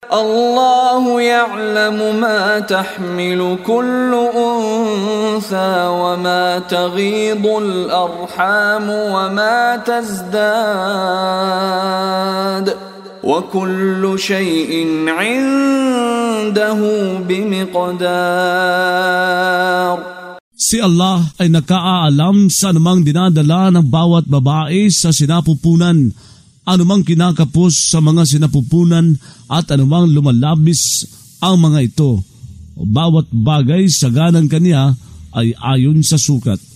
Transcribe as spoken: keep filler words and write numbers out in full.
الله يعلم ما تحمل كل أنثى وما تغيض الأرحام وما تزداد وكل شيء عنده بمقدار. Si Allah ay nakaalam sa anumang dinadala ng bawat babae sa sinapupunan, anumang kinakapos sa mga sinapupunan at anumang lumalabis ang mga ito. O bawat bagay sa ganang kaniya ay ayon sa sukat.